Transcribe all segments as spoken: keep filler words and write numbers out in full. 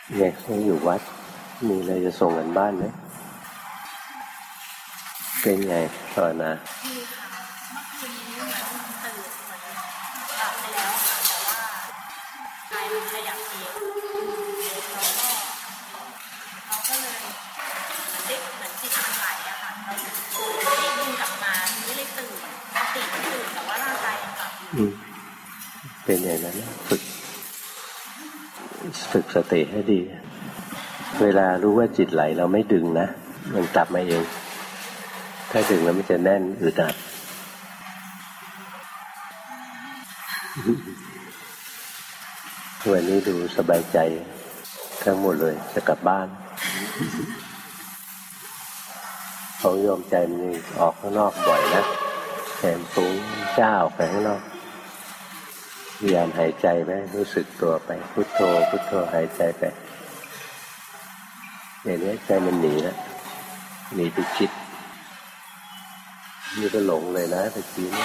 ไงเขาอยู่วัดมีอะไรจะส่งกันบ้านไหมเป็นไงภาวนาดีค่ะเมื่อคืนนี้เหมือนตื่นเหมือนหลับไปแล้วค่ะแต่ว่ากายมันขยับเองแล้วก็เราก็เลยเหมือนได้เหมือนจิตมันไหลอะค่ะเราได้ดึงกลับมาไม่ได้ตื่นสติตื่นแต่ว่าร่างกายยังหลับอยู่เป็นอย่างนั้นฝึกฝึกสติให้ดีเวลารู้ว่าจิตไหลเราไม่ดึงนะมันกลับมาเองถ้าดึงแล้วมันจะแน่นอึดอัดวันนี้ดูสบายใจทั้งหมดเลยจะกลับบ้านของโยมใจมันออกข้างนอกบ่อยนะแขนสูงเจ้าไปข้างนอกพยายามหายใจไหมรู้สึกตัวไปพุทโธพุทโธหายใจไปอย่างนี้ใจมันหนีแล้วหนีไปคิดนี่ก็หลงเลยนะตะกี้นี้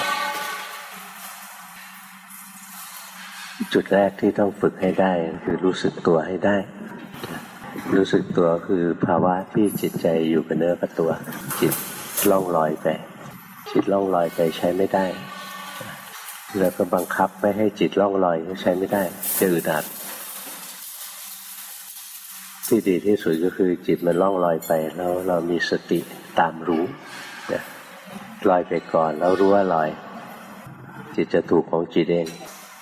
จุดแรกที่ต้องฝึกให้ได้คือรู้สึกตัวให้ได้รู้สึกตัวคือภาวะที่จิตใจอยู่กับเนื้อกับตัวจิตล่องลอยไปจิตล่องลอยไปใช้ไม่ได้แล้วก็บังคับไม่ให้จิตล่องลอยก็ใช้ไม่ได้จะอึดอัดที่ดีที่สุดก็คือจิตมันล่องลอยไปแล้วเรามีสติตามรู้ลอยไปก่อนแล้วรู้ว่าลอยจิตจะถูกของจิตเอง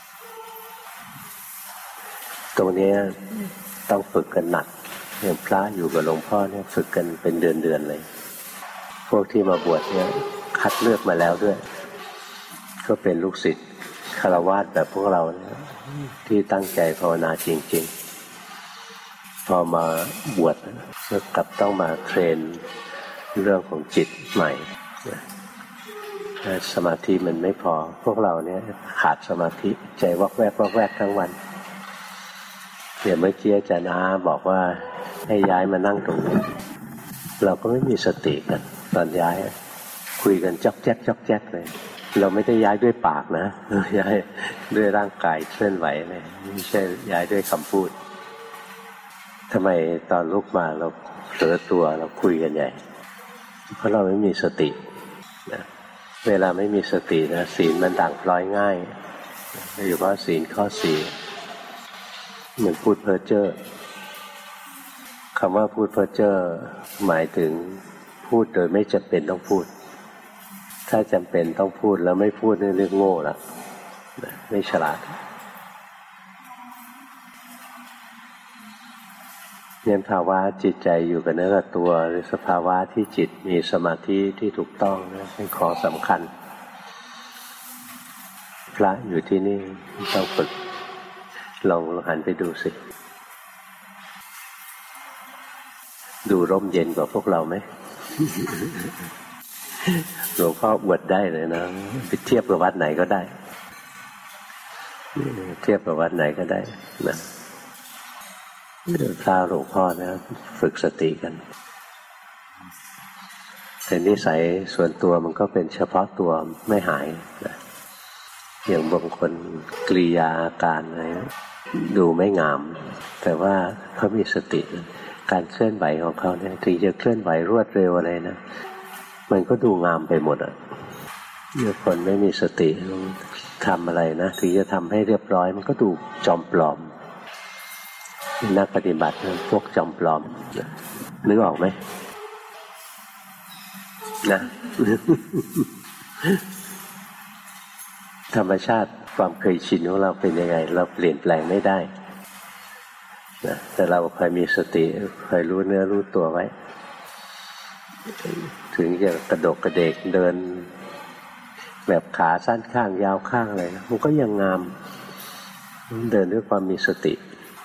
ตรงนี้ต้องฝึกกันหนักอย่างพระอยู่กับหลวงพ่อเนี่ยฝึกกันเป็นเดือนๆเลยพวกที่มาบวชเนี่ยคัดเลือกมาแล้วด้วยก็เป็นลูกศิษย์ฆราวาสแบบพวกเราเนี่ยที่ตั้งใจภาวนาจริงๆพอมาบวชก็กลับต้องมาเทรนเรื่องของจิตใหม่สมาธิมันไม่พอพวกเราเนี่ยขาดสมาธิใจวอกแวกวอกแวกทั้งวันเดี๋ยวเมื่อกี้อาจารย์อาบอกว่าให้ย้ายมานั่งตรงนี้เราก็ไม่มีสติกันตอนย้ายคุยกันจ๊อกแจ๊กจ๊อกแจ๊กเลยเราไม่ได้ย้ายด้วยปากนะย้ายด้วยร่างกายเคลื่อนไหวเลยไม่ใช่ย้ายด้วยคำพูดทำไมตอนลุกมาเราเผลอตัวเราคุยกันใหญ่เพราะเราไม่มีสตินะเวลาไม่มีสตินะศีลมันด่างพร้อยง่ายโดยเฉพาะศีลข้อสี่เหมือนพูดเพ้อเจ้อคำว่าพูดเพ้อเจ้อหมายถึงพูดโดยไม่จำเป็นต้องพูดถ้าจำเป็นต้องพูดแล้วไม่พูดนี่เรียกโง่ละไม่ฉลาดเนี่ยภาวะจิตใจอยู่กับเนื้อกับตัวหรือสภาวะที่จิตมีสมาธิที่ถูกต้องนะเป็นข้อสำคัญพระอยู่ที่นี่ต้องฝึกลองหันไปดูสิดูร่มเย็นกว่าพวกเราไหม หลวงพ่ออวดได้เลยนะไปเทียบกับวัดไหนก็ได้เทียบกับวัดไหนก็ได้นะพระหลวงพ่อนะฝึกสติกันแต่นิสัยส่วนตัวมันก็เป็นเฉพาะตัวไม่หายนะอย่างบางคนกริยาอาการอะไรดูไม่งามแต่ว่าเขามีสติการเคลื่อนไหวของเขาเนี่ยถึงจะเคลื่อนไหวรวดเร็วอะไรนะมันก็ดูงามไปหมดอ่ะเมื่อคนไม่มีสติทำอะไรนะถึงจะทำให้เรียบร้อยมันก็ดูจอมปลอมนักปฏิบัติพวกจอมปลอมนึกออกไหมนะ ธรรมชาติความเคยชินของเราเป็นยังไงเราเปลี่ยนแปลงไม่ได้นะแต่เราคอยมีสติคอยรู้เนื้อรู้ตัวไว้ถึงจะกระโดดกระเดกเดินแบบขาสั้นข้างยาวข้างอะไรนะมันก็ยังงามเดินด้วยความมีสติ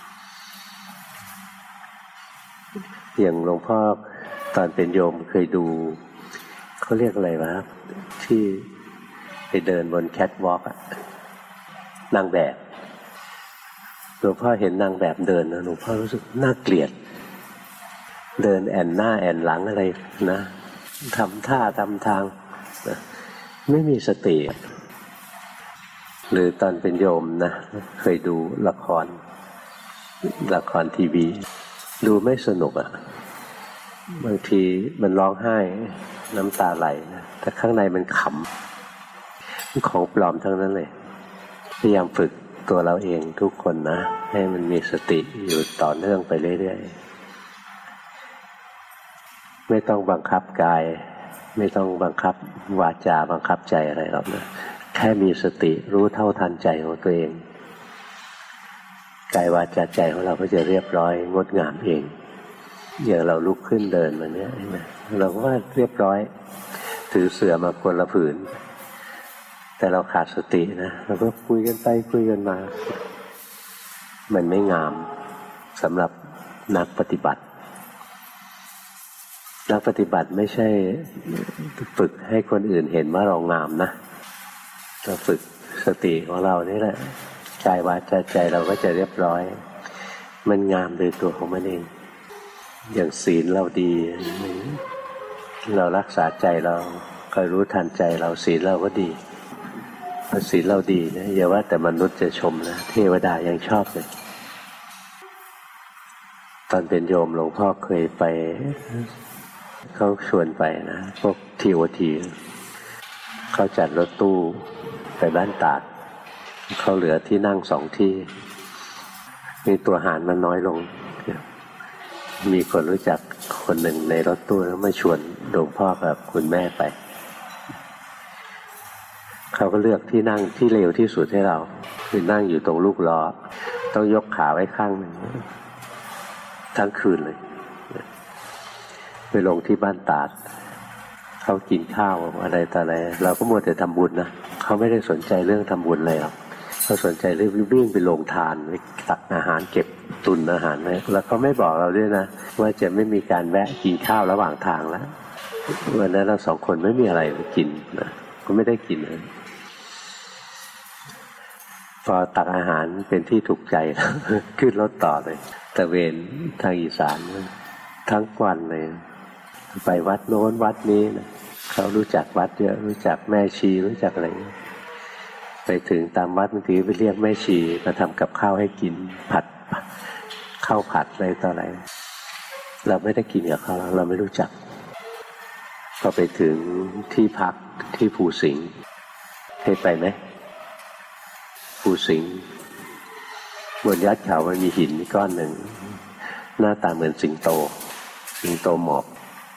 อย่างหลวงพ่อตอนเป็นโยมเคยดูเขาเรียกอะไรวะที่ไปเดินบนแคทวอล์กนางแบบหลวงพ่อเห็นนางแบบเดินนะหลวงพ่อรู้สึกน่าเกลียดเดินแอนหน้าแอนหลังอะไรนะทำท่าทำทางนะไม่มีสติหรือตอนเป็นโยมนะเคยดูละครละครทีวีดูไม่สนุกอ่ะบางทีมันร้องไห้น้ำตาไหลนะแต่ข้างในมันขำของปลอมทั้งนั้นเลยพยายามฝึกตัวเราเองทุกคนนะให้มันมีสติอยู่ต่อเนื่องไปเรื่อยๆไม่ต้องบังคับกายไม่ต้องบังคับวาจาบังคับใจอะไรหรอกนะแค่มีสติรู้เท่าทันใจของตัวเองกายวาจาใจของเราก็จะเรียบร้อยงดงามเองอย่างเราลุกขึ้นเดินมาเนี้ยเราก็ว่าเรียบร้อยถือเสื่อมาคนละผืนแต่เราขาดสตินะเราก็คุยกันไปคุยกันมามันไม่งามสำหรับนักปฏิบัตินักปฏิบัติไม่ใช่ฝึกให้คนอื่นเห็นว่าเรางามนะเราฝึกสติของเรานี่แหละกายวาจาใจเราก็จะเรียบร้อยมันงามโดยตัวของมันเองอย่างศีลเราดีเรารักษาใจเราคอยรู้ทันใจเราศีลเราก็ดีพอศีลเราดีนะอย่าว่าแต่มนุษย์จะชมนะเทวดายังชอบเลยตอนเป็นโยมหลวงพ่อเคยไปเขาชวนไปนะพวกทีโอทีเขาจัดรถตู้ไปบ้านตาดเขาเหลือที่นั่งสองที่มีตัวหารมันน้อยลงมีคนรู้จักคนหนึ่งในรถตู้แล้วมาชวนหลวงพ่อกับคุณแม่ไปเขาก็เลือกที่นั่งที่เร็วที่สุดให้เราคือนั่งอยู่ตรงลูกล้อต้องยกขาไว้ข้างหนึ่งทั้งคืนเลยไปลงที่บ้านตาดเขากินข้าวอะไรต่ออะไรเราก็มัวแต่ทำบุญนะเขาไม่ได้สนใจเรื่องทำบุญเลยหรอกเขาสนใจเรื่องวิ่งไปลงทานไปตักอาหารเก็บตุนอาหารไว้แล้วเขาไม่บอกเราด้วยนะว่าจะไม่มีการแวะกินข้าวระหว่างทางแล้ววันนั้นเราสองคนไม่มีอะไรกินนะก็ไม่ได้กินเลยพอตักอาหารเป็นที่ถูกใจขึ้นรถต่อเลยตะเวนทางอีสานทั้งวันเลยไปวัดโน้นวัดนี้นะเขารู้จักวัดเยอะรู้จักแม่ชีรู้จักอะไรไปถึงตามวัดบางทีไปเรียกแม่ชีมาทำกับข้าวให้กินผัดข้าวผัดอะไรต่ออะไรเราไม่ได้กินกับเขาเราไม่รู้จักพอไปถึงที่พักที่ภูสิงห์เคยไปไหมภูสิงห์บนยอดเขามันมีหินก้อนหนึ่งหน้าตาเหมือนสิงโตสิงโตหมอบ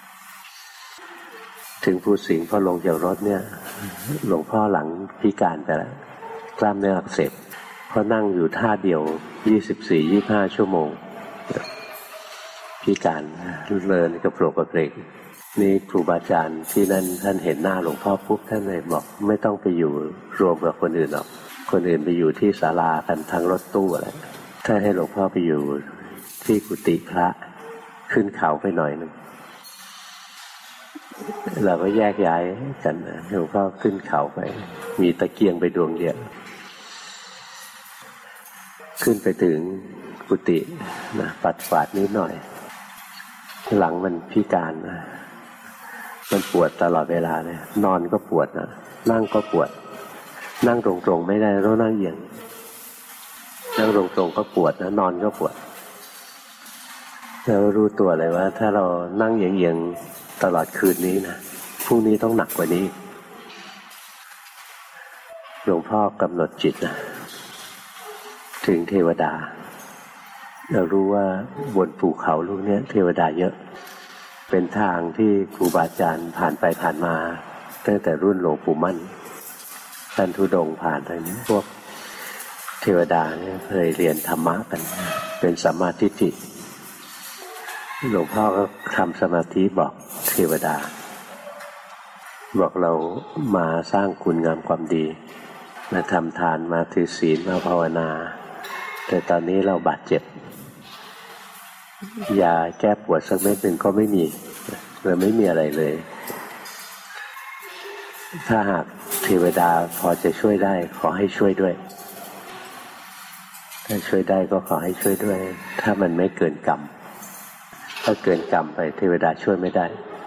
ถึงภูสิงห์พอลงจากรถเนี่ยหลวงพ่อหลังพิการไปแล้วกล้ามเนื้ออักเสบเพราะนั่งอยู่ท่าเดียวยี่สิบสี่ ยี่สิบห้าชั่วโมงพิการเลินกระโปรงกระเพกนี่ครูบาอาจารย์ที่นั่นท่านเห็นหน้าหลวงพ่อปุ๊บท่านเลยบอกไม่ต้องไปอยู่รวมกับคนอื่นหรอกคนอื่นไปอยู่ที่ศาลากันทั้งรถตู้อะไรถ้าให้หลวงพ่อไปอยู่ที่กุฏิพระขึ้นเขาไปหน่อยนึงเราก็แยกย้ายกันนะหลวงพ่อขึ้นเขาไปมีตะเกียงไปดวงเดียวขึ้นไปถึงกุฏินะปัดฝาดนิดหน่อยหลังมันพิการนะมันปวดตลอดเวลาเลยนอนก็ปวดนะนั่งก็ปวดนั่งตรงๆไม่ได้ต้องนั่งเอียงนั่งตรงๆก็ปวดนะนอนก็ปวดเรารู้ตัวเลยว่าถ้าเรานั่งเอียงๆตลอดคืนนี้นะพรุ่งนี้ต้องหนักกว่านี้หลวงพ่อกำหนดจิตนะถึงเทวดาเรารู้ว่าบนภูเขาลูกนี้เทวดาเยอะเป็นทางที่ครูบาอาจารย์ผ่านไปผ่านมาตั้งแต่รุ่นหลวงปู่มั่นท่านธุดงค์ผ่านอะไรนี้พวกเทวดาเนี่ยเคยเรียนธรรมะกันเป็นสัมมาทิฏฐิหลวงพ่อก็ทำสมาธิบอกเทวดาบอกเรามาสร้างคุณงามความดีมาทำทานมาถือศีลมาภาวนาแต่ตอนนี้เราบาดเจ็บยาแก้ปวดสักเม็ดหนึ่งก็ไม่มีเราไม่มีอะไรเลยถ้าหากเทวดาพอจะช่วยได้ขอให้ช่วยด้วยถ้าช่วยได้ก็ขอให้ช่วยด้วยถ้ามันไม่เกินกรรมถ้าเกินกรรมไปเทวดาช่วยไม่ได้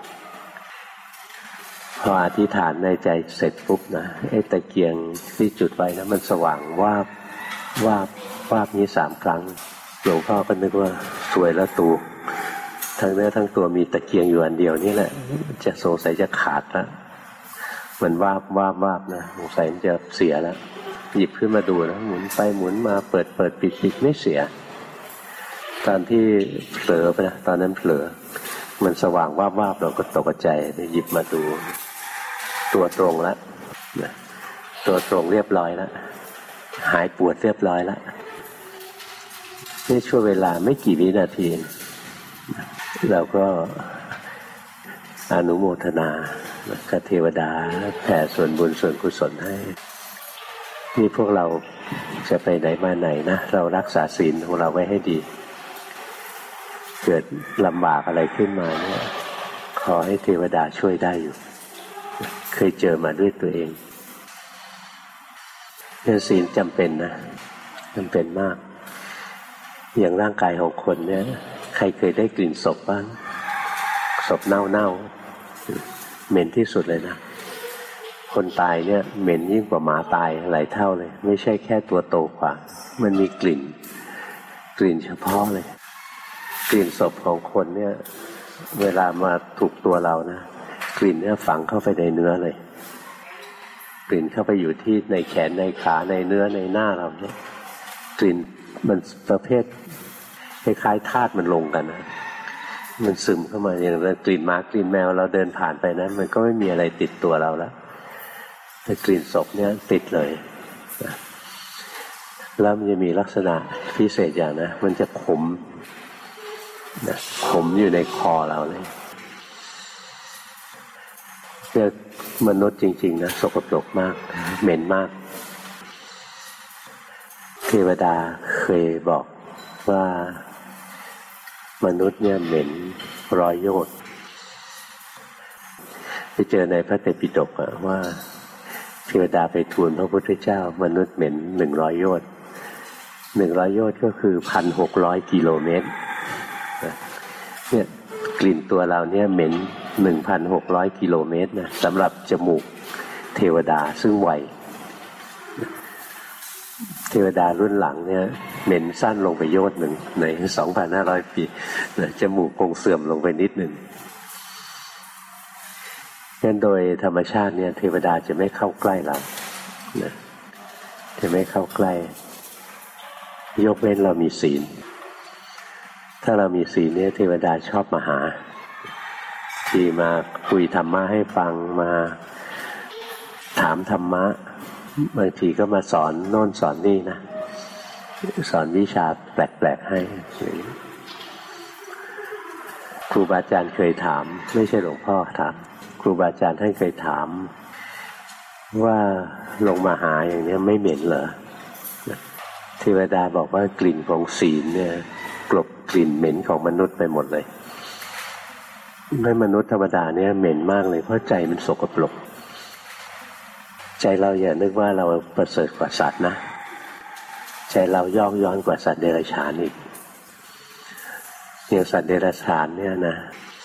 พออธิษฐานในใจเสร็จปุ๊บนะไอ้ตะเกียงที่จุดไว้นะมันสว่างวาบวาบวาบนี้สามครั้งหลวงพ่อก็นึกว่าสวยแล้วตูทั้งเนื้อทั้งตัวมีตะเกียงอยู่อันเดียวนี่แหละจะสงสัยจะขาดแล้วมันวาบวาบวาบนะสงสัยมันจะเสียแล้วหยิบขึ้นมาดูนะหมุนไปหมุนมาเปิดเปิดปิดปิดไม่เสียตอนที่เผลอไปนะตอนนั้นเผลอมันสว่างวาบวาบเราก็ตกใจหยิบมาดูตัวตรงแล้วตัวตรงเรียบร้อยแล้วหายปวดเรียบร้อยแล้วนี่ช่วงเวลาไม่กี่วินาทีเราก็อนุโมทนากับเทวดาแผ่ส่วนบุญส่วนกุศลให้นี่พวกเราจะไปไหนมาไหนนะเรารักษาศีลของเราไว้ให้ดีเกิดลำบากอะไรขึ้นมาเนี่ยขอให้เทวดาช่วยได้อยู่เคยเจอมาด้วยตัวเองเรื่องศีลจำเป็นนะจำเป็นมากอย่างร่างกายของคนเนี่ยใครเคยได้กลิ่นศพบ้างศพเน่าๆเหม็นที่สุดเลยนะคนตายเนี่ยเหม็นยิ่งกว่าหมาตายหลายเท่าเลยไม่ใช่แค่ตัวโตกว่ามันมีกลิ่นกลิ่นเฉพาะเลยกลิ่นศพของคนเนี่ยเวลามาถูกตัวเรานะกลิ่นเนี่ยฝังเข้าไปในเนื้อเลยกลิ่นเข้าไปอยู่ที่ในแขนในขาในเนื้อในหน้าเราเนี่ยกลิ่นมันประเภทคล้ายๆธาตุมันลงกันนะมันซึมเข้ามาอย่างกลิ่นหมากลิ่นแมวเราเดินผ่านไปนั้นมันก็ไม่มีอะไรติดตัวเราแล้วแต่กลิ่นศพเนี่ยติดเลยแล้วมันจะมีลักษณะพิเศษอย่างนะมันจะขมนะขมอยู่ในคอเราเลยเจอมนุษย์จริงๆนะสกปรกมากเหม็นมากเทวดาเคยบอกว่ามนุษย์เนี่ยเหม็นร้อยโยชน์ไปเจอในพระไตรปิฎกว่าเทวดาไปทูลพระพุทธเจ้ามนุษย์เหม็นหนึ่งร้อยโยชน์หนึ่งร้อยโยชน์ก็คือพันหกร้อยกิโลเมตรเนี่ยกลิ่นตัวเราเนี่ยเหม็นหนึ่งพันหกร้อยกิโลเมตรนะสำหรับจมูกเทวดาซึ่งไวเทวดารุ่นหลังเนี่ยเหม็นสั้นลงไปโยชน์หนึ่งใน สองพันห้าร้อย ปีจมูกคงเสื่อมลงไปนิดหนึ่งงั้นโดยธรรมชาติเนี่ยเทวดาจะไม่เข้าใกล้เรานะจะไม่เข้าใกล้ยกเว้นเรามีศีลถ้าเรามีศีลเนี่ยเทวดาชอบมาหาที่มาคุยธรรมะให้ฟังมาถามธรรมะบางทีก็มาสอนโน่นสอนนี่นะสอนวิชาแปลกๆให้ครูบาอาจารย์เคยถามไม่ใช่หลวงพ่อถามครูบาอาจารย์ท่านเคยถามว่าลงมาหาอย่างนี้ไม่เหม็นเหรอเทวดาบอกว่ากลิ่นของศีลเนี่ยกลบกลิ่นเหม็นของมนุษย์ไปหมดเลยไม่มนุษย์ธรรมดาเนี่ยเหม็นมากเลยเพราะใจมันสกปรกใจเราอย่านึกว่าเราประเสริฐกว่าสัตว์นะใจเราย่อย้อนกว่าสัตว์เดรัจฉานอีกอย่างสัตว์เดรัจฉานเนี่ยนะ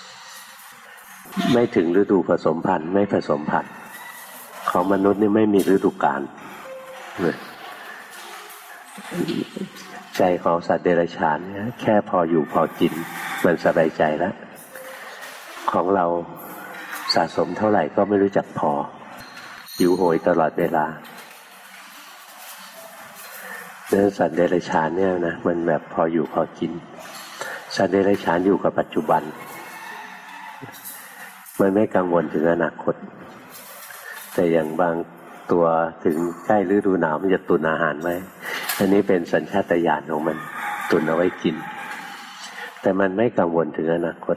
ไม่ถึงฤดูผสมพันธุ์ไม่ผสมพันธุ์ของมนุษย์นี่ไม่มีฤดูกาลใจของสัตว์เดรัจฉานเนี่ยแค่พออยู่พอกินมันสบายใจแล้วของเราสะสมเท่าไหร่ก็ไม่รู้จักพอหิวโหยตลอดเวลาเนื้อสัตว์เดรัจฉานเนี่ยนะมันแบบพออยู่พอกินสัตว์เดรัจฉานอยู่กับปัจจุบันมันไม่กังวลถึงอนาคตแต่อย่างบางตัวถึงใกล้ฤดูหนาวมันจะตุนอาหารไว้อันนี้เป็นสัญชาตญาณของมันตุนเอาไว้กินแต่มันไม่กังวลถึงอนาคต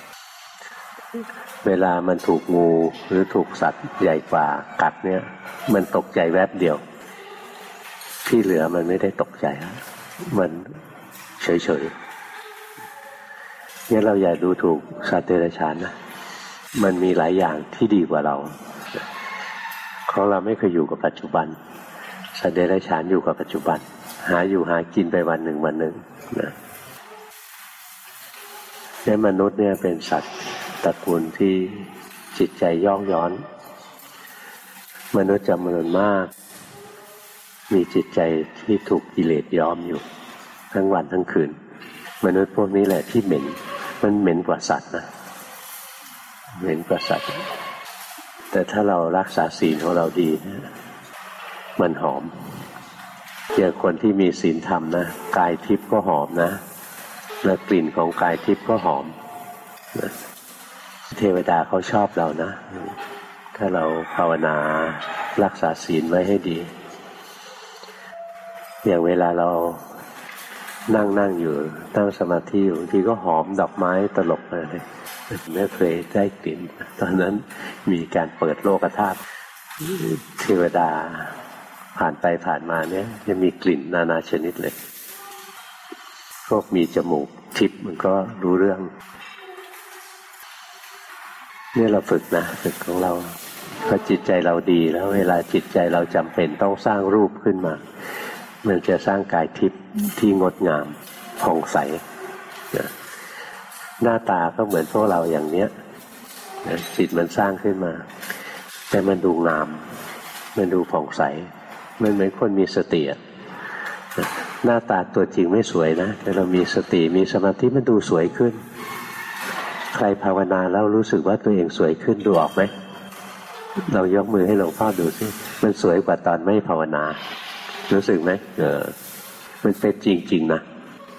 เวลามันถูกงูหรือถูกสัตว์ใหญ่กว่ากัดเนี่ยมันตกใจแวบเดียวที่เหลือมันไม่ได้ตกใจมันเฉยๆเนี่ยเราอย่าดูถูกสัตว์เดรัจฉานนะมันมีหลายอย่างที่ดีกว่าเราของเราไม่เคยอยู่กับปัจจุบันสัตว์เดรัจฉานอยู่กับปัจจุบันหาอยู่หากินไปวันหนึ่งวันหนึ่งนะเนี่ยมนุษย์เนี่ยเป็นสัตว์ตระกูลที่จิตใจย่องย้อนมนุษย์จำนวนมากมีจิตใจที่ถูกกิเลสย้อมอยู่ทั้งวันทั้งคืนมนุษย์พวกนี้แหละที่เหม็นมันเหม็นกว่าสัตว์นะเหม็นกว่าสัตว์แต่ถ้าเรารักษาศีลของเราดีมันหอมเจอคนที่มีศีลธรรมนะกายทิพย์ก็หอมนะและกลิ่นของกายทิพย์ก็หอมนะเทวดาเขาชอบเรานะถ้าเราภาวนารักษาศีลไว้ให้ดีอย่างเวลาเรานั่งนั่งอยู่ตั้งสมาธิอยู่บางทีก็หอมดอกไม้ตลบมาเลยไม่เคยได้กลิ่นตอนนั้นมีการเปิดโลกธาตุเทวดาผ่านไปผ่านมาเนี่ยจะมีกลิ่นนานาชนิดเลยพวกมีจมูกทิพย์มันก็รู้เรื่องเนี่ยเราฝึกนะฝึกของเราพอจิตใจเราดีแล้วเวลาจิตใจเราจำเป็นต้องสร้างรูปขึ้นมามันจะสร้างกายทิพย์ที่งดงามผ่องใสนะหน้าตาก็เหมือนพวกเราอย่างเนี้ยนะจิตมันสร้างขึ้นมาแต่มันดูงามมันดูผ่องใสมันเหมือนคนมีสตินะหน้าตาตัวจริงไม่สวยนะแต่เรามีสติมีสมาธิมันดูสวยขึ้นใครภาวนาแล้วรู้สึกว่าตัวเองสวยขึ้นดูออกไหมเรายกมือให้หลวงพ่อดูสิมันสวยกว่าตอนไม่ภาวนารู้สึกไหมเออมันเป็นจริงๆนะ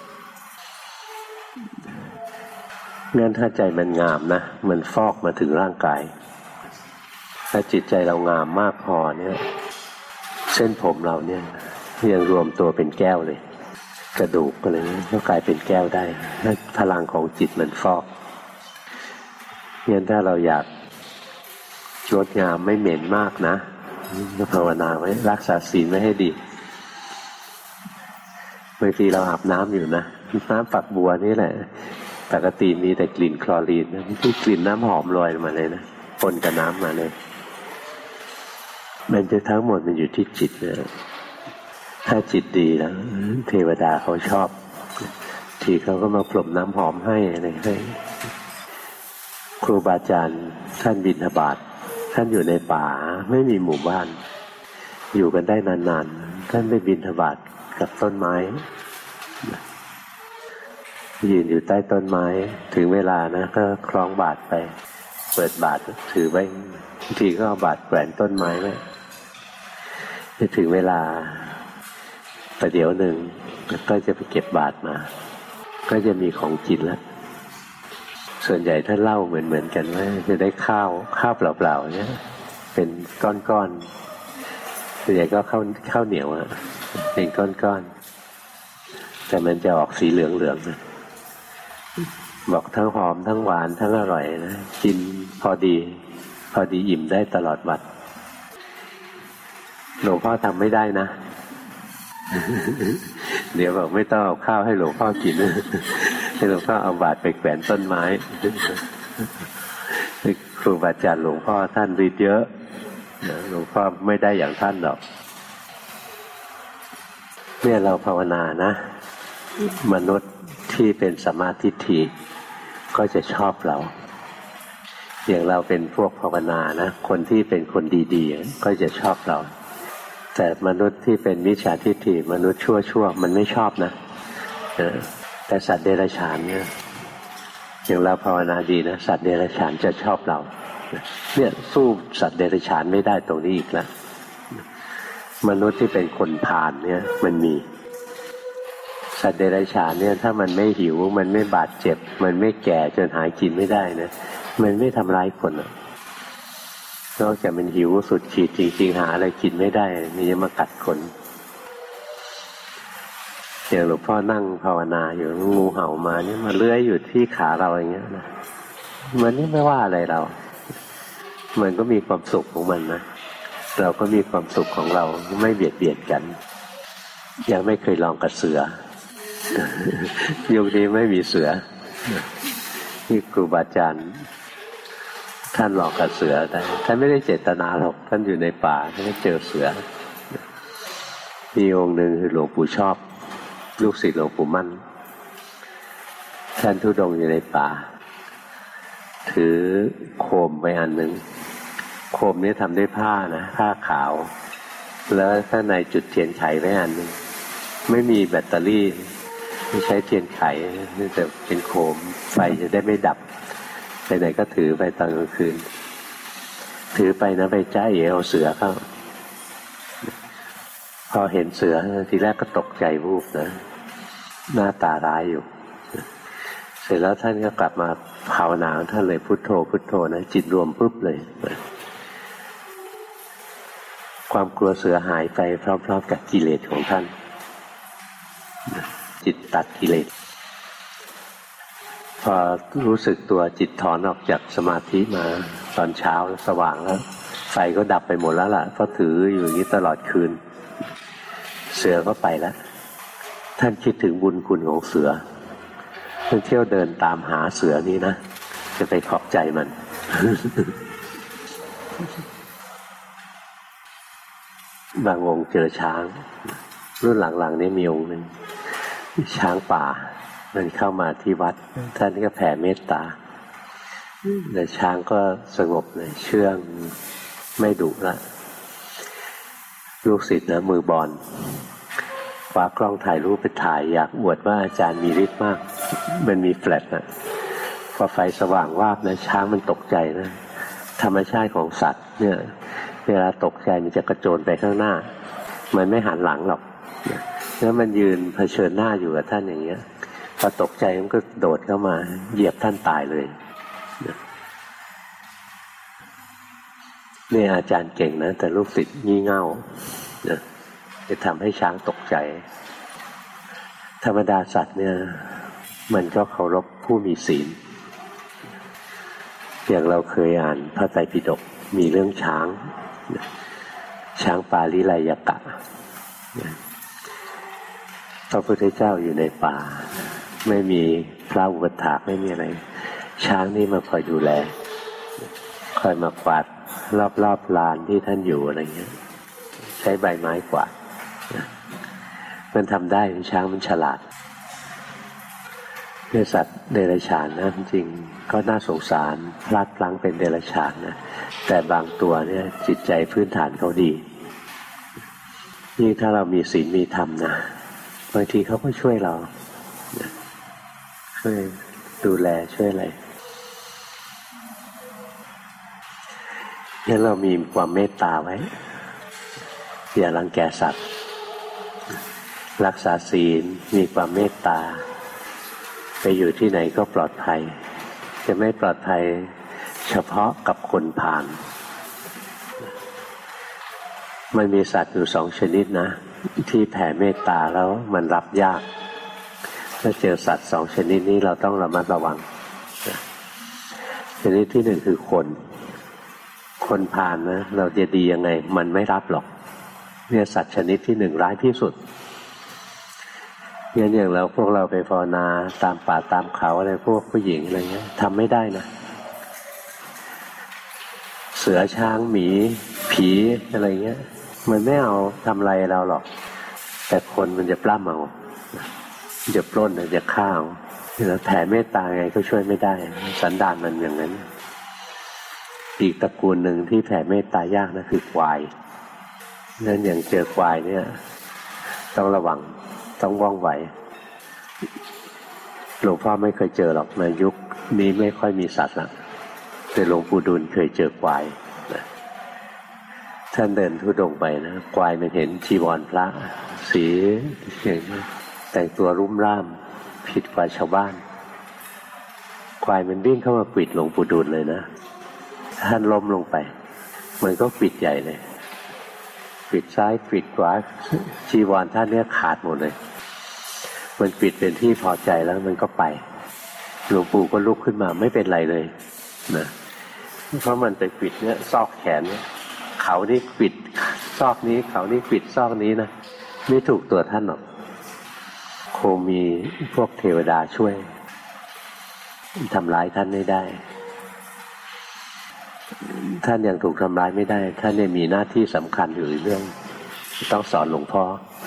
งั้นถ้าใจมันงามนะมันฟอกมาถึงร่างกายถ้าจิตใจเรางามมากพอเนี่ยเส้นผมเราเนี่ยยังรวมตัวเป็นแก้วเลยกระดูกอะไรนี้ก็กลายเป็นแก้วได้ถ้าพลังของจิตมันฟอกงั้นถ้าเราอยากงดงามไม่เหม็นมากนะก็ภาวนาไว้รักษาศีลไว้ให้ดีบางทีเราอาบน้ำอยู่นะน้ำฝักบัวนี่แหละปกติมีแต่กลิ่นคลอรีนนะที่กลิ่นน้ำหอมลอยมาเลยนะปนกับน้ำมาเลยมันจะทั้งหมดมันอยู่ที่จิตนะถ้าจิตดีแล้วเทวดาเขาชอบทีเขาก็มาพรมน้ำหอมให้อะไรให้ครูบาอาจารย์ท่านบิณฑบาตท่านอยู่ในป่าไม่มีหมู่บ้านอยู่กันได้นานๆท่านไปบิณฑบาตกับต้นไม้ยืนอยู่ใต้ต้นไม้ถึงเวลานะก็คล้องบาตรไปเปิดบาตรถือไว้บางทีก็เอาบาตรแขวนต้นไม้ไว้ถึงเวลาประเดี๋ยวหนึ่งก็จะไปเก็บบาตรมาก็จะมีของกินแล้วส่วนใหญ่ถ้าเล่าเหมือนๆกันว่าจะได้ข้าวข้าวเปล่าๆเนี่ยเป็นก้อนๆส่วนใหญ่ก็ข้าวข้าวเหนียวอะเป็นก้อนๆแต่มันจะออกสีเหลืองๆนะบอกทั้งหอมทั้งหวานทั้งอร่อยนะกินพอดีพอดีอิ่มได้ตลอดวันหลวงพ่อทำไม่ได้นะเดี๋ยวบอกไม่ต้องเอาข้าวให้หลวงพ่อกินให้หลวงพ่อเอาบาตรไปแขวนต้นไม้ครูบาอาจารย์หลวงพ่อท่านฤทธิ์เยอะหลวงพ่อไม่ได้อย่างท่านหรอกเนี่ยเราภาวนานะมนุษย์ที่เป็นสัมมาทิฏฐิก็จะชอบเราอย่างเราเป็นพวกภาวนานะคนที่เป็นคนดีๆก็จะชอบเราแต่มนุษย์ที่เป็นมิจฉาทิฏฐิมนุษย์ชั่วๆมันไม่ชอบนะแต่สัตว์เดรัจฉานเนี่ยอย่างเราภาวนาดีนะสัตว์เดรัจฉานจะชอบเราเนี่ยสู้สัตว์เดรัจฉานไม่ได้ตรงนี้อีกแล้วมนุษย์ที่เป็นคนพาลเนี่ยมันมีสัตว์เดรัจฉานเนี่ยถ้ามันไม่หิวมันไม่บาดเจ็บมันไม่แก่จนหากินไม่ได้นะมันไม่ทำร้ายคนหรอกนอกจากมันหิวสุดขีดจริงๆหาอะไรกินไม่ได้มันจะมากัดคนอย่างหลวงพ่อนั่งภาวนาอยู่งูเห่ามานี่มาเลื้อยอยู่ที่ขาเราอย่างเงี้ยนะมันนี่ไม่ว่าอะไรเรามันก็มีความสุขของมันนะเราก็มีความสุขของเราไม่เบียดเบียนกันยังไม่เคยลองกับเสือยุคนี้ไม่มีเสือที่ครูบาอาจารย์ท่านหลอกกับเสือแต่ท่านไม่ได้เจตนาหรอกท่านอยู่ในป่าท่านเจอเสือมีองค์หนึ่งคือหลวงปู่ชอบลูกศิษย์หลวงปู่มั่นท่านธุดงค์อยู่ในป่าถือโคมไปอันหนึ่งโคมนี้ทำด้วยผ้านะผ้าขาวแล้วข้างในจุดเทียนไขไว้อันหนึ่งไม่มีแบตเตอรี่ไม่ใช้เทียนไขนี่แต่เป็นโคมไฟจะได้ไม่ดับไปไหนก็ถือไปตอนกลางคืนถือไปนะไปจ้าเอ๋เอาเสือเข้าพอเห็นเสือทีแรกก็ตกใจวูบนะหน้าตาร้ายอยู่เสร็จแล้วท่านก็กลับมาภาวนาท่านเลยพุทโธพุทโธนะจิตรวมปุ๊บเลยความกลัวเสือหายไปพร้อมๆกับกิเลสของท่านจิตตัดกิเลสพอรู้สึกตัวจิตถอนออกจากสมาธิมาตอนเช้าสว่างแล้วไฟก็ดับไปหมดแล้วล่ะเพราะถืออยู่อย่างนี้ตลอดคืนเสือก็ไปแล้วท่านคิดถึงบุญคุณของเสือท่านเที่ยวเดินตามหาเสือนี้นะจะไปขอบใจมัน บางองค์เจอช้างรุ่นหลังๆนี้มีองค์หนึ่งช้างป่ามันเข้ามาที่วัดท่านก็แผ่เมตตาแต่ช้างก็สงบเลยเชื่องไม่ดุละลูกศิษย์นะมือบอลคว้ากล้องถ่ายรูปไปถ่ายอยากอวดว่าอาจารย์มีฤทธิ์มากมันมีแฟลชนะพอไฟสว่างวาบนะช้างมันตกใจนะธรรมชาติของสัตว์เนี่ยเวลาตกใจมันจะกระโจนไปข้างหน้ามันไม่หันหลังหรอกแล้วมันยืนเผชิญหน้าอยู่กับท่านอย่างเงี้ยพอตกใจมันก็โดดเข้ามาเหยียบท่านตายเลยนี่อาจารย์เก่งนะแต่ลูกศิษย์งี่เง่าจะทำให้ช้างตกใจธรรมดาสัตว์เนี่ยมันก็เคารพผู้มีศีลอย่างเราเคยอ่านพระไตรปิฎกมีเรื่องช้างช้างปาลิไลยกะพระพุทธเจ้าอยู่ในป่าไม่มีพระอุปถากไม่มีอะไรช้างนี่มาคอยดูแลคอยมากวาดรอบๆลานที่ท่านอยู่อะไรเงี้ยใช้ใบไม้กวาดมันทำได้ช้างมันฉลาดเนื้อสัตว์เดรัจฉานนะจริงก็น่าสงสารพลัดพลั้งเป็นเดรัจฉานนะแต่บางตัวเนี่ยจิตใจพื้นฐานเขาดีนี่ถ้าเรามีศีลมีธรรมนะบางทีเขาก็ช่วยเราช่วยดูแลช่วยอะไรงั้นเรามีความเมตตาไว้อย่ารังแกสัตว์รักษาศีลมีความเมตตาไปอยู่ที่ไหนก็ปลอดภัยจะไม่ปลอดภัยเฉพาะกับคนผ่านมันมีสัตว์อยู่สองชนิดนะที่แผ่เมตตาแล้วมันรับยากถ้าเจอสัตว์สองชนิดนี้เราต้องระมัดระวังชนิดที่หนึ่งคือคนคนผ่านนะเราจะดียังไงมันไม่รับหรอกเนี่ยสัตว์ชนิดที่หนึ่งร้ายที่สุดงั้นอย่างเราพวกเราไปภาวนาตามป่าตามเขาอะไรพวกผู้หญิงอะไรเงี้ยทำไม่ได้นะเสือช้างหมีผีอะไรเงี้ยมันไม่เอาทำอะไรเราหรอกแต่คนมันจะปล้ำเอาจะปล้นจะฆ่าแล้วแผ่เมตตาไงก็ช่วยไม่ได้สันดานมันอย่างนั้นอีกตระกูลหนึ่งที่แผ่เมตตายากนะคือควายนั่นอย่างเจอควายเนี่ยต้องระวังต้องว่องไวหลวงพ่อไม่เคยเจอหรอกในยุคนี้ไม่ค่อยมีสัตว์ละแต่หลวงปู่ดูลเคยเจอควายนะท่านเดินธุดงค์ไปนะควายมันเห็นจีวรพระสีอย่างนี้แต่งตัวรุ่มร่ามผิดกว่าชาวบ้านควายมันวิ่งเข้ามาปิดหลวงปู่ดูลเลยนะท่านล้มลงไปมันก็ปิดใหญ่เลยปิดซ้ายปิดขวาจีวรท่านเนี่ยขาดหมดเลยมันปิดเป็นที่พอใจแล้วมันก็ไปหลวงปู่ก็ลุกขึ้นมาไม่เป็นไรเลยนะเพราะมันไปปิดเนี่ยซอกแขนเนี่ยเขานี่ปิดซอกนี้เขานี่ปิดซอกนี้นะไม่ถูกตัวท่านหรอกคงมีพวกเทวดาช่วยทำร้ายท่านไม่ได้ท่านยังถูกทำร้ายไม่ได้ท่านยังมีหน้าที่สำคัญอยู่เรื่องต้องสอนหลวงพ่อ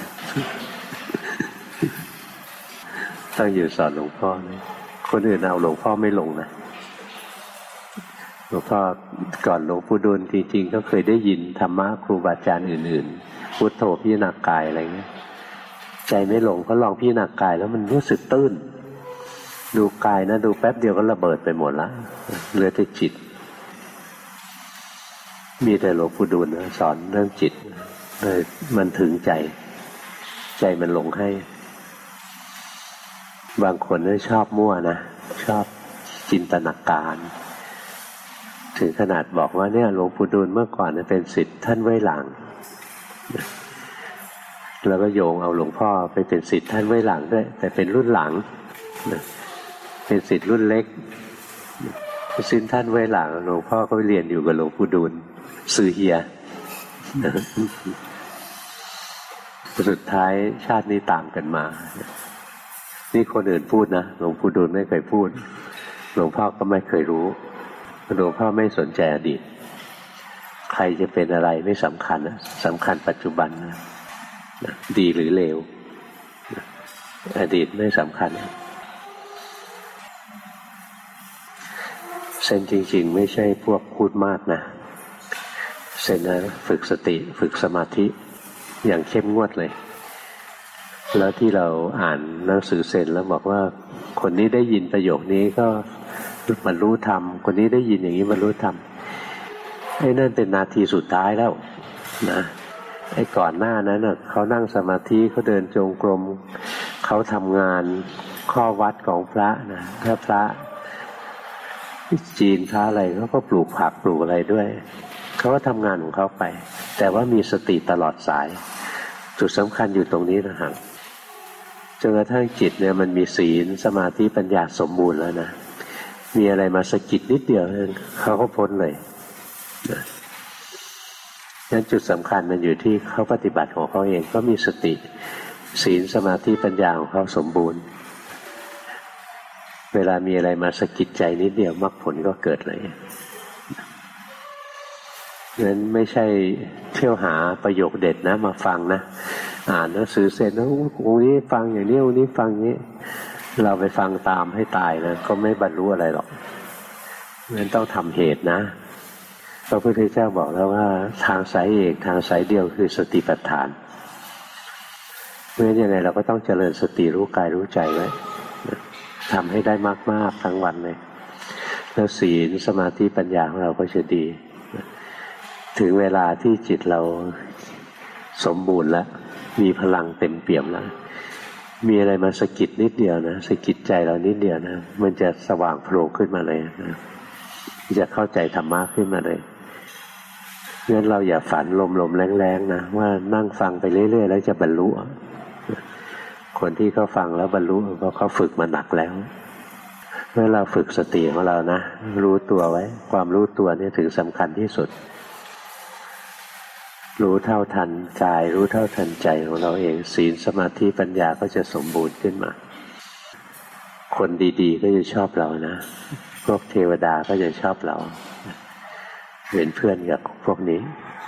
ต้องอยู่สอนหลวงพ่อนะคนอื่นเอาหลวงพ่อไม่ลงนะหลวงพ่อก่อนหลวงปู่ดูลจริงๆก็เคยได้ยินธรรมะครูบาอาจารย์อื่นๆพุทโธพิจารณากายอะไรเงี้ยใจไม่หลงก็ลองพิจารณากายแล้วมันรู้สึกตื้นดูกายนะดูแป๊บเดียวก็ระเบิดไปหมดละเหลือแต่จิตมีแต่หลวงปู่ดูลสอนเรื่องจิตเลยมันถึงใจใจมันลงให้บางคนเนี่ยชอบมั่วนะชอบจินตนาการถึงขนาดบอกว่าเนี่ยหลวงปู่ดูลเมื่อก่อนเป็นศิษย์ท่านไว้หลังแล้วก็โยงเอาหลวงพ่อไปเป็นศิษย์ท่านไว้หลังด้วยแต่เป็นรุ่นหลังเป็นศิษย์รุ่นเล็กศิษย์ท่านไว้หลังหลวงพ่อก็เรียนอยู่กับหลวงปู่ดูลซือเฮียสุดท้ายชาตินี้ตามกันมานี่คนอื่นพูดนะหลวงปู่ดูลไม่เคยพูดหลวงพ่อก็ไม่เคยรู้หลวงพ่อไม่สนใจอดีตใครจะเป็นอะไรไม่สำคัญนะสำคัญปัจจุบันนะดีหรือเลวอดีตไม่สำคัญเซนจริงๆไม่ใช่พวกพูดมากนะเซนนะฝึกสติฝึกสมาธิอย่างเข้มงวดเลยแล้วที่เราอ่านหนังสือเซนแล้วบอกว่าคนนี้ได้ยินประโยคนี้ก็บรรลุธรรมคนนี้ได้ยินอย่างนี้บรรลุธรรมไอ้นั่นเป็นนาทีสุดท้ายแล้วนะไอ้ก่อนหน้านั้นน่ะเขานั่งสมาธิเขาเดินจงกรมเขาทำงานข้อวัดของพระนะถ้าพระจีนพระอะไรเขาก็ปลูกผักปลูกอะไรด้วยเขาก็ทำงานของเขาไปแต่ว่ามีสติตลอดสายจุดสำคัญอยู่ตรงนี้นะฮะจนกระทั่งจิตเนี่ยมันมีศีลสมาธิปัญญาสมบูรณ์แล้วนะมีอะไรมาสะกิดนิดเดียวเขาก็พ้นเลยนะงั้นจุดสำคัญมันอยู่ที่เขาปฏิบัติของเขาเองก็มีสติศีลสมาธิปัญญาของเขาสมบูรณ์เวลามีอะไรมาสะกิดใจนิดเดียวมรรคผลก็เกิดเลยงั้นไม่ใช่เที่ยวหาประโยคเด็ดนะมาฟังนะอ่านหนังสือเสร็จแล้วองค์นี้ฟังอย่างนี้องค์นี้ฟังอย่างนี้เราไปฟังตามให้ตายนะก็ไม่บรรลุอะไรหรอกงั้นต้องทำเหตุนะพระพุทธเจ้าบอกแล้วว่าทางสายเอกทางสายเดียวคือสติปัฏฐานเพราะฉะนั้นยังไงเราก็ต้องเจริญสติรู้กายรู้ใจไว้ทำให้ได้มากๆทั้งวันเลยแล้วศีลสมาธิปัญญาของเราก็จะดีถึงเวลาที่จิตเราสมบูรณ์แล้วมีพลังเต็มเปี่ยมแล้วมีอะไรมาสะกิดนิดเดียวนะสะกิดใจเรานิดเดียวนะมันจะสว่างโผล่ขึ้นมาเลยนะจะเข้าใจธรรมะขึ้นมาเลยงั้นเราอย่าฝันลมๆแรงๆนะว่านั่งฟังไปเรื่อยๆแล้วจะบรรลุคนที่เขาฟังแล้วบรรลุเพราะเขาฝึกมาหนักแล้วเมื่อเราฝึกสติของเรานะรู้ตัวไว้ความรู้ตัวนี่ถึงสำคัญที่สุดรู้เท่าทันกายรู้เท่าทันใจของเราเองศีลสมาธิปัญญาก็จะสมบูรณ์ขึ้นมาคนดีๆก็จะชอบเรานะพวกเทวดาก็จะชอบเราเป็นเพื่อนกับพวกนี้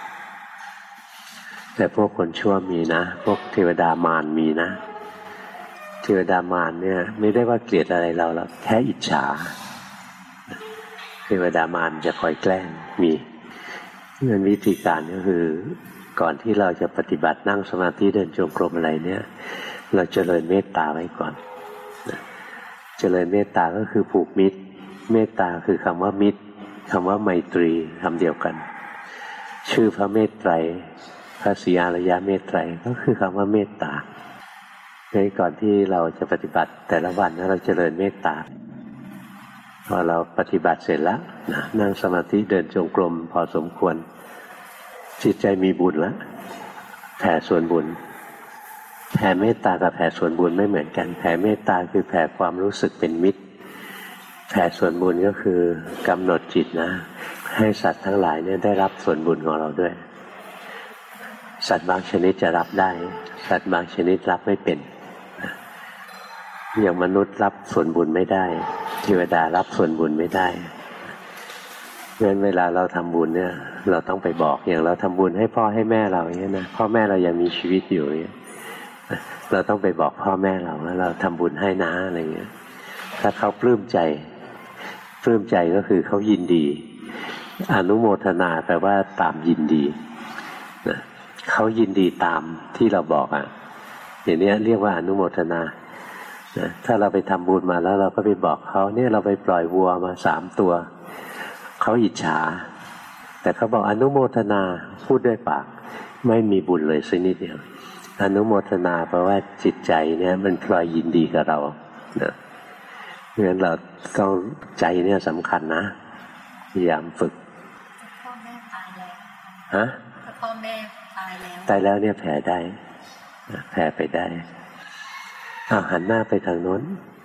แต่พวกคนชั่วมีนะพวกเทวดามารมีนะเทวดามารเนี่ยไม่ได้ว่าเกลียดอะไรเราหรอกแค่อิจฉาเทวดามารจะคอยแกล้งมีงั้นวิธีการก็คือก่อนที่เราจะปฏิบัตินั่งสมาธิเดินจงกรมอะไรเนี่ยเราเจริญเมตตาไว้ก่อนเจริญเมตตาก็คือผูกมิตรเมตตาคือคำว่ามิตรคำว่าไมตรีคำเดียวกันชื่อพระเมตไตรพระศรีอริยเมตไตรก็คือคำว่าเมตตาในก่อนที่เราจะปฏิบัติแต่ละวันเราเจริญเมตตาพอเราปฏิบัติเสร็จแล้วนะนั่งสมาธิเดินจงกรมพอสมควรจิตใจมีบุญแล้วแผ่ส่วนบุญแผ่เมตตากับแผ่ส่วนบุญไม่เหมือนกันแผ่เมตตาคือแผ่ความรู้สึกเป็นมิตรแผ่ส่วนบุญก็คือกำหนดจิตนะให้สัตว์ทั้งหลายเนี่ยได้รับส่วนบุญของเราด้วยสัตว์บางชนิดจะรับได้สัตว์บางชนิดรับไม่เป็นอย่างมนุษย์รับส่วนบุญไม่ได้เทวดารับส่วนบุญไม่ได้เพราะฉะนั้นเวลาเราทำบุญเนี่ยเราต้องไปบอกอย่างเราทำบุญให้พ่อให้แม่เราอย่างนี้นะพ่อแม่เรายังมีชีวิตอยู่อย่างนี้เราต้องไปบอกพ่อแม่เราว่าเราทำบุญให้นะอะไรเงี้ยถ้าเขาปลื้มใจปลื้มใจก็คือเขายินดีอนุโมทนาแปลว่าตามยินดีนะเขายินดีตามที่เราบอกอ่ะอย่างนี้เรียกว่าอนุโมทนานะถ้าเราไปทำบุญมาแล้วเราก็ไปบอกเขาเนี่ยเราไปปล่อยวัวมาสามตัวเขาอิจฉาแต่เขาบอกอนุโมทนาพูดด้วยปากไม่มีบุญเลยสักนิดเดียวอนุโมทนาเพราะว่าจิตใจเนี่ยมันพลอยยินดีกับเรานะเพราะฉะนั้นเราต้องใจเนี่ยสำคัญนะพยายามฝึกพ่อแม่ตายแล้วฮะพ่อแม่ตายแล้วตายแล้วเนี่ยแผ่ได้แผ่ไปได้อ้าวหันหน้าไปทางโน้น